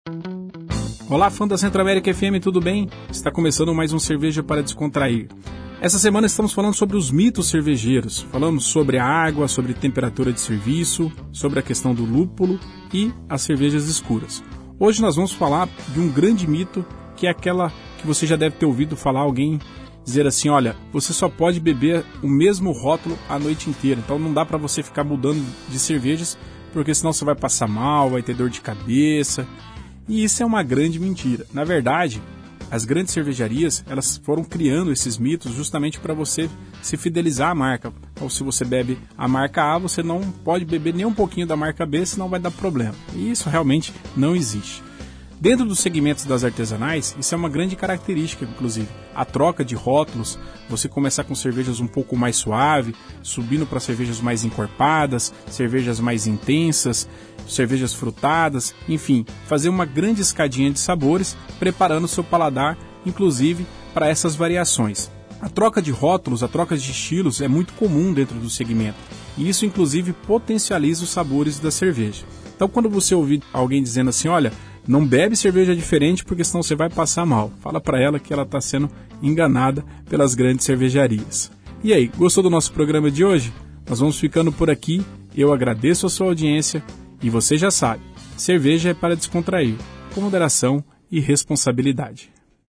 Olá, fã da Centro América FM, tudo bem? Está começando mais um Cerveja para Descontrair. Essa semana estamos falando sobre os mitos cervejeiros. Falamos sobre a água, sobre temperatura de serviço, sobre a questão do lúpulo e as cervejas escuras. Hoje nós vamos falar de um grande mito, que é aquela que você já deve ter ouvido falar alguém dizer assim, olha, você só pode beber o mesmo rótulo a noite inteira, então não dá para você ficar mudando de cervejas, porque senão você vai passar mal, vai ter dor de cabeça. E isso é uma grande mentira. Na verdade, as grandes cervejarias, elas foram criando esses mitos justamente para você se fidelizar à marca. Então, se você bebe a marca A, você não pode beber nem um pouquinho da marca B, senão vai dar problema. E isso realmente não existe. Dentro dos segmentos das artesanais, isso é uma grande característica, inclusive. A troca de rótulos, você começar com cervejas um pouco mais suave, subindo para cervejas mais encorpadas, cervejas mais intensas, cervejas frutadas, enfim, fazer uma grande escadinha de sabores, preparando o seu paladar, inclusive, para essas variações. A troca de rótulos, a troca de estilos é muito comum dentro do segmento, e isso, inclusive, potencializa os sabores da cerveja. Então, quando você ouvir alguém dizendo assim, olha, não bebe cerveja diferente porque senão você vai passar mal. Fala para ela que ela está sendo enganada pelas grandes cervejarias. E aí, gostou do nosso programa de hoje? Nós vamos ficando por aqui. Eu agradeço a sua audiência e você já sabe, cerveja é para descontrair, com moderação e responsabilidade.